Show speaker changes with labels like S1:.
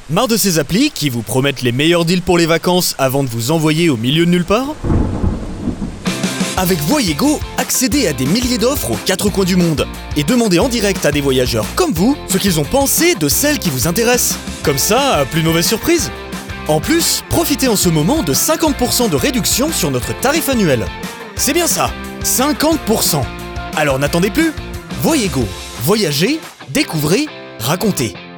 S1: Marre de ces applis qui vous promettent les meilleurs deals pour les vacances avant de vous envoyer au milieu de nulle part? Avec Voyego, accédez à des milliers d'offres aux quatre coins du monde et demandez en direct à des voyageurs comme vous ce qu'ils ont pensé de celles qui vous intéressent. Comme ça, plus de mauvaises surprises. En plus, profitez en ce moment de 50% de réduction sur notre tarif annuel. C'est bien ça, 50%. Alors n'attendez plus. Voyego, voyagez, découvrez, racontez.